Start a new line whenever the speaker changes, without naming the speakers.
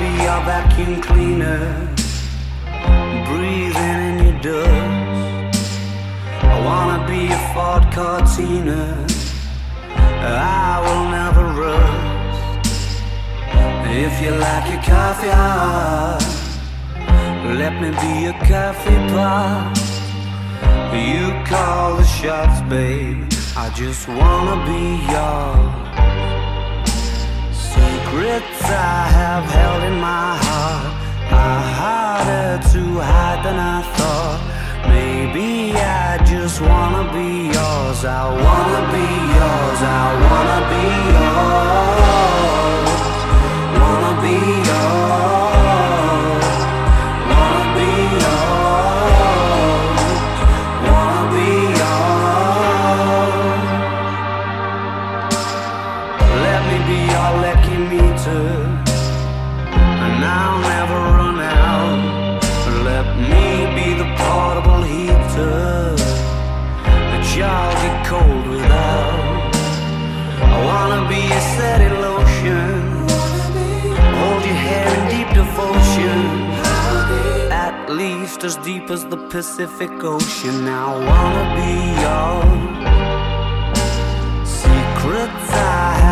be your vacuum cleaner, breathing in your dust. I wanna be a Ford Cortina, I will never rust. If you like your coffee hot, let me be a coffee pot. You call the shots, babe, I just wanna be yours. Secrets I have held in my heart are harder to hide than I thought. Maybe I just wanna be yours. I wanna be yours. I wanna be yours. Wanna be yours. Wanna be yours. Wanna be yours. Let me be your lucky meter, and I'll never run out. Let me be the portable heater that y'all get cold without. I wanna be a steady lotion, hold your hair in deep devotion, at least as deep as the Pacific Ocean. I wanna be yours. Secrets I have